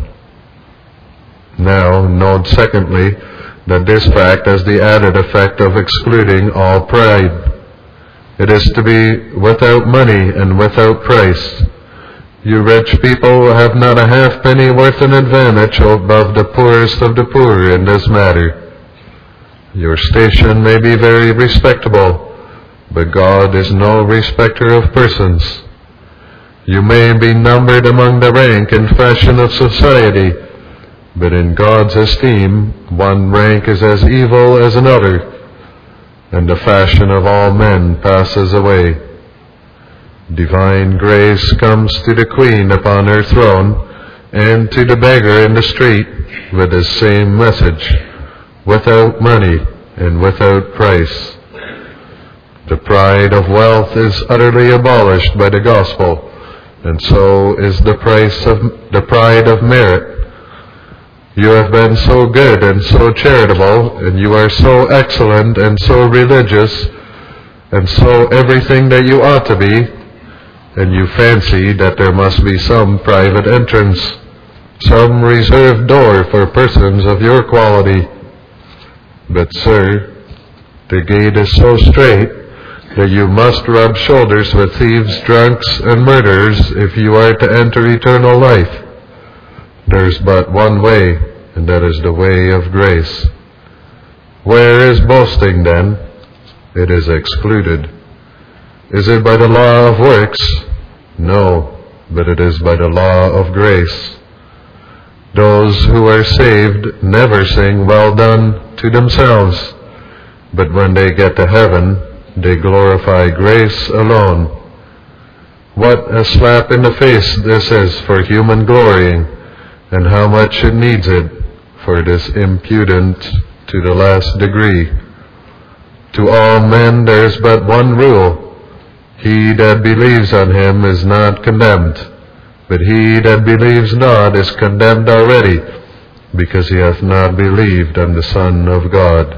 Now, note secondly, that this fact has the added effect of excluding all pride. It is to be without money and without price. You rich people have not a halfpenny worth an advantage above the poorest of the poor in this matter. Your station may be very respectable, but God is no respecter of persons. You may be numbered among the rank and fashion of society, but in God's esteem one rank is as evil as another, and the fashion of all men passes away. Divine grace comes to the queen upon her throne, and to the beggar in the street with the same message, without money and without price. The pride of wealth is utterly abolished by the gospel, and so is the price of the pride of merit. You have been so good and so charitable, and you are so excellent and so religious, and so everything that you ought to be, and you fancy that there must be some private entrance, some reserved door for persons of your quality. But, sir, the gate is so strait that you must rub shoulders with thieves, drunks, and murderers if you are to enter eternal life. There's but one way, and that is the way of grace. Where is boasting, then? It is excluded. Is it by the law of works? No, but it is by the law of grace. Those who are saved never sing well done to themselves, but when they get to heaven, they glorify grace alone. What a slap in the face this is for human glorying, and how much it needs it, for it is impudent to the last degree. To all men there is but one rule: he that believes on him is not condemned, but he that believes not is condemned already, because he hath not believed on the Son of God.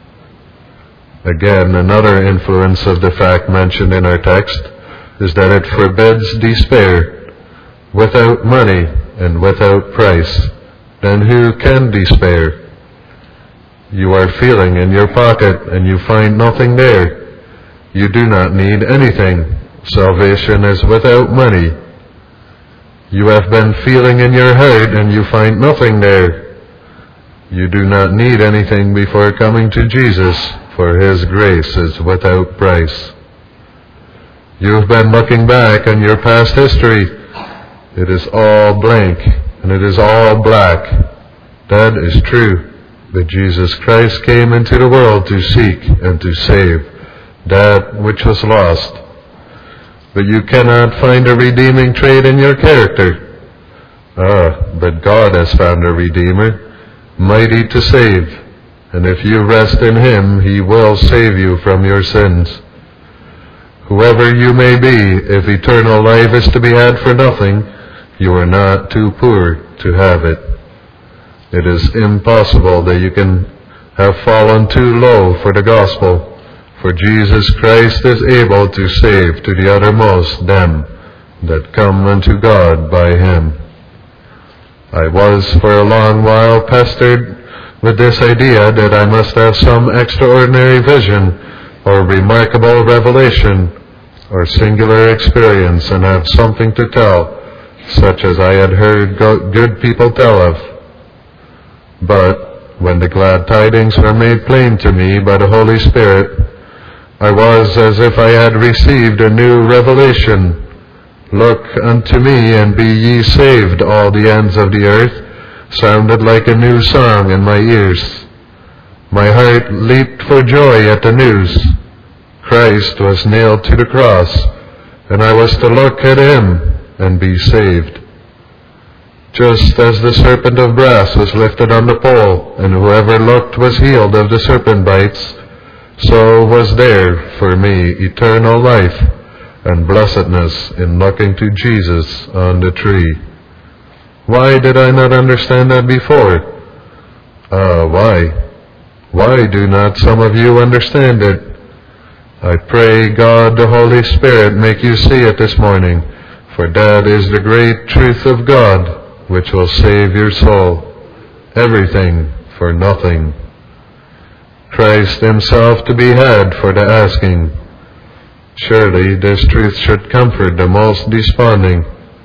Again, another influence of the fact mentioned in our text is that it forbids despair. Without money and without price, then who can despair? You are feeling in your pocket and you find nothing there. You do not need anything. Salvation is without money. You have been feeling in your heart and you find nothing there. You do not need anything before coming to Jesus, for his grace is without price. You have been looking back on your past history. It is all blank and it is all black. That is true. But Jesus Christ came into the world to seek and to save that which was lost. But you cannot find a redeeming trait in your character. Ah, but God has found a Redeemer, mighty to save, and if you rest in him, he will save you from your sins. Whoever you may be, if eternal life is to be had for nothing, you are not too poor to have it. It is impossible that you can have fallen too low for the gospel, for Jesus Christ is able to save to the uttermost them that come unto God by him. I was for a long while pestered with this idea that I must have some extraordinary vision or remarkable revelation or singular experience and have something to tell, such as I had heard good people tell of. But when the glad tidings were made plain to me by the Holy Spirit, I was as if I had received a new revelation. Look unto me, and be ye saved, all the ends of the earth, sounded like a new song in my ears. My heart leaped for joy at the news. Christ was nailed to the cross, and I was to look at him and be saved. Just as the serpent of brass was lifted on the pole, and whoever looked was healed of the serpent bites, so was there for me eternal life and blessedness in looking to Jesus on the tree. Why did I not understand that before? Ah, uh, why? Why do not some of you understand it? I pray God the Holy Spirit make you see it this morning, for that is the great truth of God, which will save your soul. Everything for nothing. Christ himself to be had for the asking. Surely this truth should comfort the most desponding.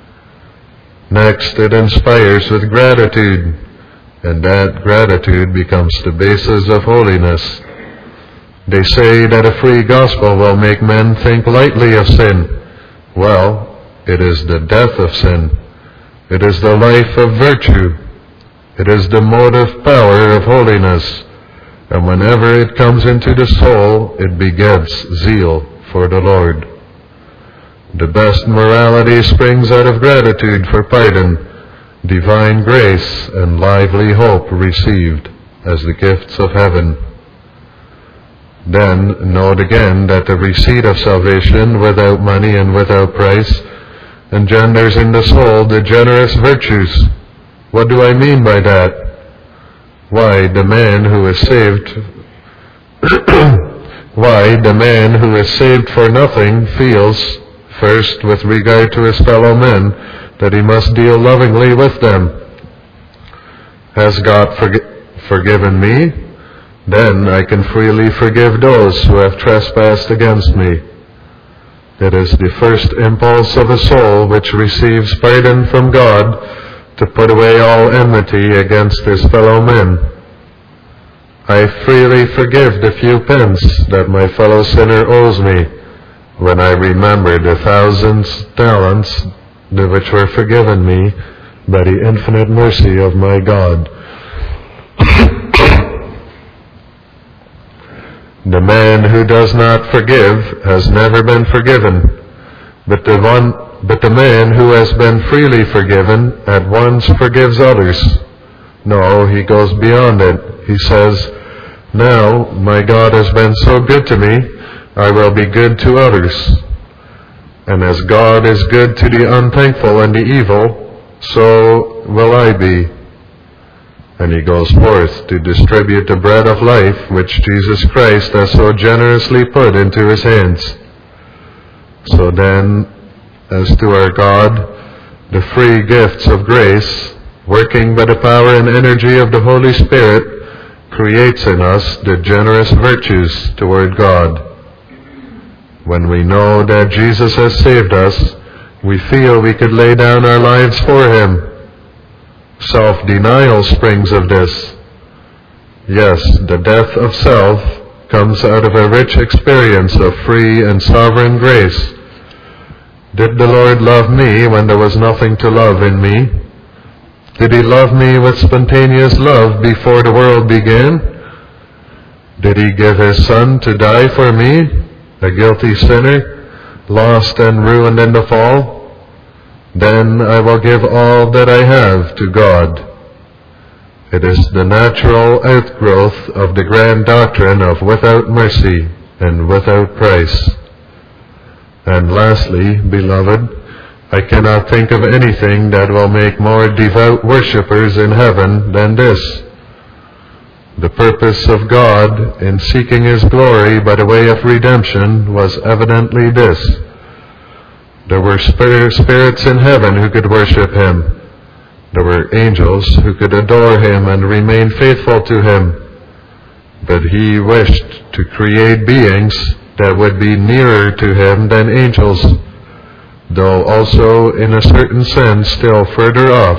Next, it inspires with gratitude, and that gratitude becomes the basis of holiness. They say that a free gospel will make men think lightly of sin. Well, it is the death of sin. It is the life of virtue. It is the motive power of holiness. And whenever it comes into the soul, it begets zeal for the Lord. The best morality springs out of gratitude for pardon, divine grace, and lively hope received as the gifts of heaven. Then note again that the receipt of salvation without money and without price engenders in the soul the generous virtues. What do I mean by that? Why, the man who is saved why the man who is saved for nothing feels, first with regard to his fellow men, that he must deal lovingly with them. Has God forg- forgiven me? Then I can freely forgive those who have trespassed against me. It is the first impulse of a soul which receives pardon from God to put away all enmity against his fellow men. I freely forgive the few pence that my fellow sinner owes me, when I remember the thousands talents which were forgiven me, by the infinite mercy of my God. The man who does not forgive has never been forgiven, but the one, but the man who has been freely forgiven at once forgives others. No, he goes beyond it. He says, "Now my God has been so good to me, I will be good to others. And as God is good to the unthankful and the evil, so will I be." And he goes forth to distribute the bread of life which Jesus Christ has so generously put into his hands. So then, as to our God, the free gifts of grace, working by the power and energy of the Holy Spirit, creates in us the generous virtues toward God. When we know that Jesus has saved us, we feel we could lay down our lives for him. Self-denial springs of this. Yes, the death of self comes out of a rich experience of free and sovereign grace. Did the Lord love me when there was nothing to love in me? Did he love me with spontaneous love before the world began? Did he give his Son to die for me, a guilty sinner, lost and ruined in the fall? Then I will give all that I have to God. It is the natural outgrowth of the grand doctrine of without mercy and without price. And lastly, beloved, I cannot think of anything that will make more devout worshippers in heaven than this. The purpose of God in seeking his glory by the way of redemption was evidently this. There were spirits in heaven who could worship him. There were angels who could adore him and remain faithful to him. But he wished to create beings that would be nearer to him than angels, though also in a certain sense still further off.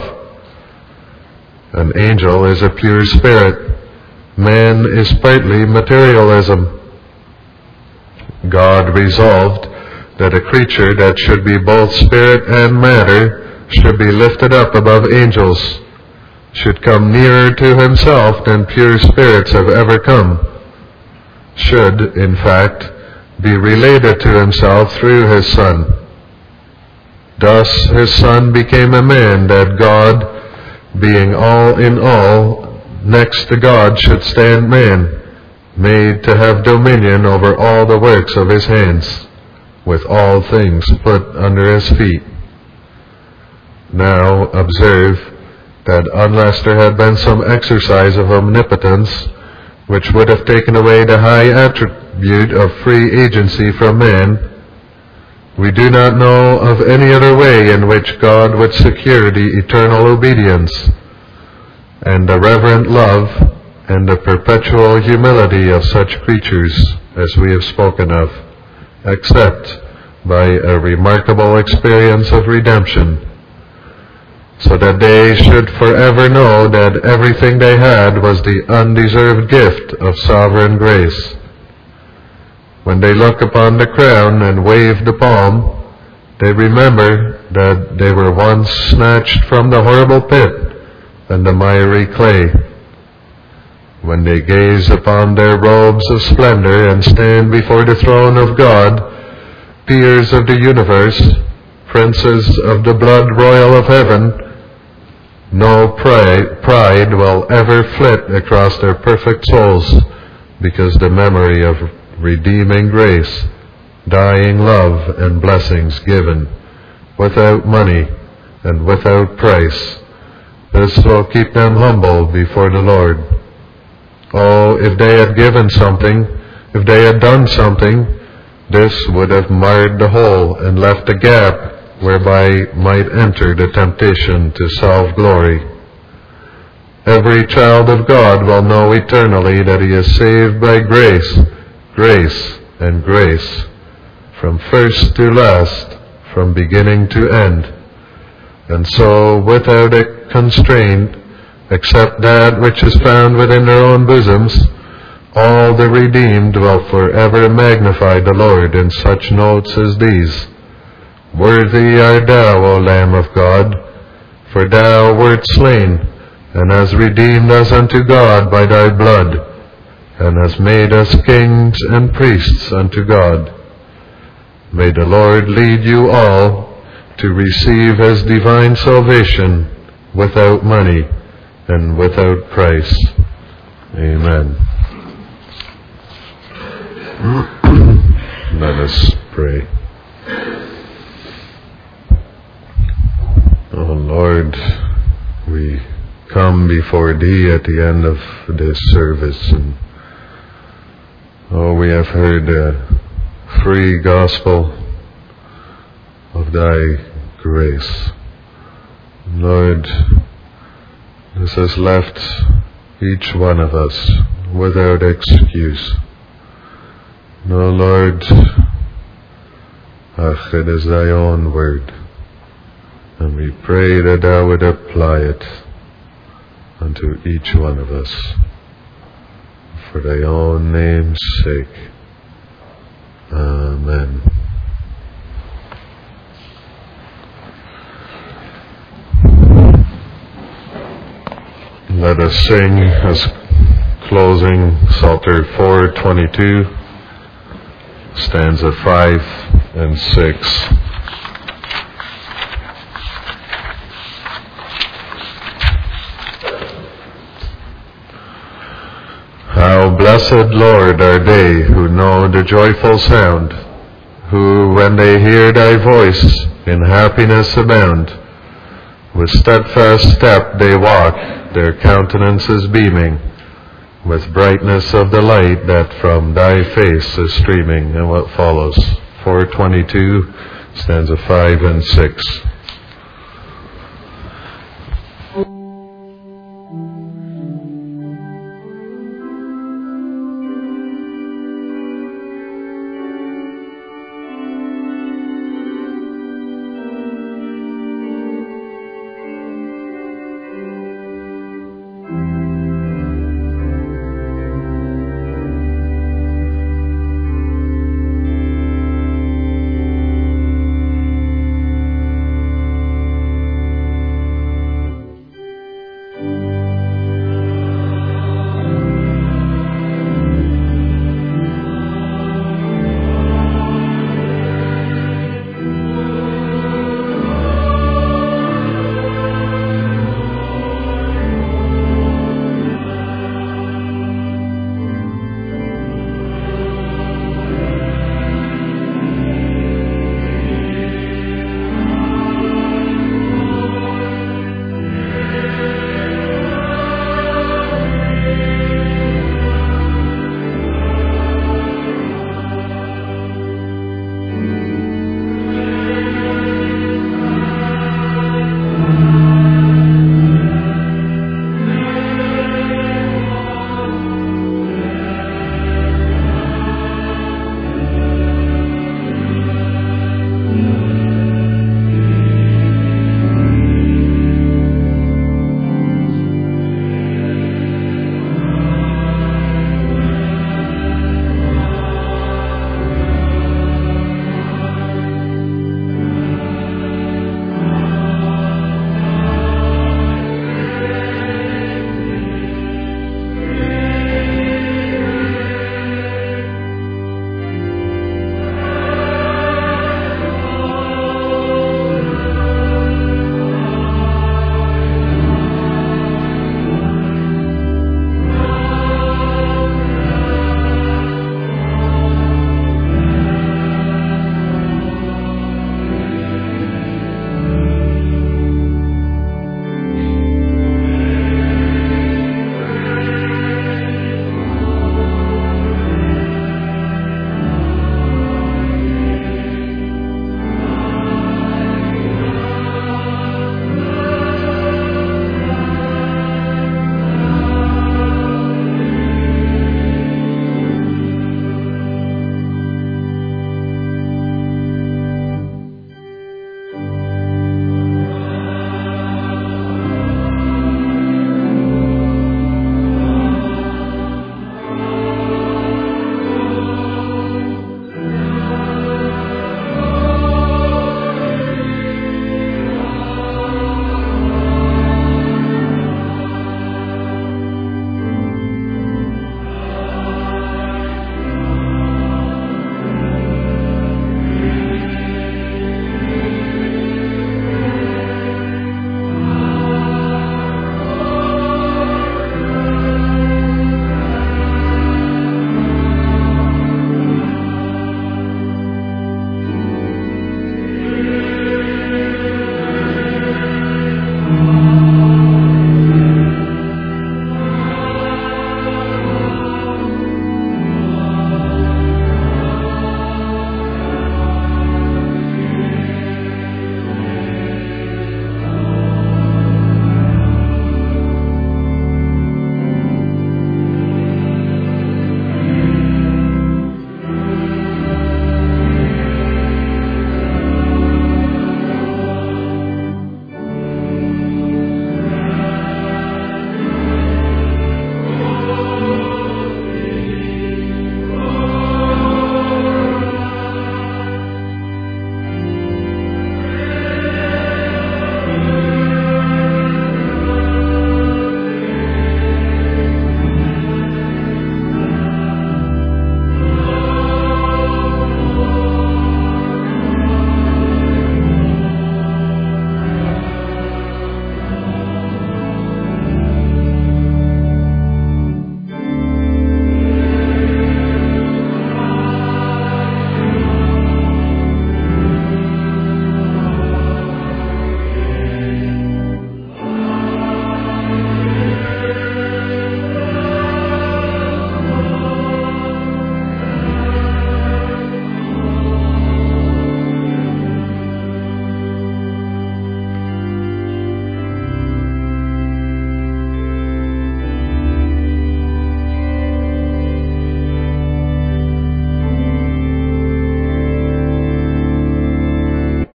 An angel is a pure spirit. Man is partly materialism. God resolved that a creature that should be both spirit and matter should be lifted up above angels, should come nearer to himself than pure spirits have ever come, should, in fact, be related to himself through his Son. Thus his Son became a man that God, being all in all, next to God should stand man, made to have dominion over all the works of his hands, with all things put under his feet. Now observe that unless there had been some exercise of omnipotence, which would have taken away the high attribute of free agency from man, we do not know of any other way in which God would secure the eternal obedience and the reverent love and the perpetual humility of such creatures as we have spoken of, except by a remarkable experience of redemption, so that they should forever know that everything they had was the undeserved gift of sovereign grace. When they look upon the crown and wave the palm, they remember that they were once snatched from the horrible pit and the miry clay. When they gaze upon their robes of splendor and stand before the throne of God, peers of the universe, princes of the blood royal of heaven, no pride, pride will ever flit across their perfect souls, because the memory of redeeming grace, dying love, and blessings given without money and without price, this will keep them humble before the Lord. Oh, if they had given something, if they had done something, this would have marred the whole and left a gap whereby might enter the temptation to self-glory. Every child of God will know eternally that he is saved by grace, grace, and grace, from first to last, from beginning to end, and so without a constraint, except that which is found within their own bosoms, all the redeemed will forever magnify the Lord in such notes as these. Worthy art thou, O Lamb of God, For thou wert slain, and hast redeemed us unto God by thy blood, and hast made us kings and priests unto God. May the Lord lead you all to receive his divine salvation without money and without price. Amen. Let us pray. Oh Lord, we come before Thee at the end of this service, and oh, we have heard the free gospel of Thy grace. Lord, this has left each one of us without excuse. No, Lord, ach, it is Thy own word, and we pray that Thou would apply it unto each one of us, for Thy own name's sake. Amen. Let us sing as closing Psalter four twenty-two, stanza five and six. How blessed, Lord, are they who know the joyful sound, who, when they hear Thy voice, in happiness abound. With steadfast step they walk, their countenances beaming, with brightness of the light that from Thy face is streaming. And what follows? four twenty-two, stanza five and six.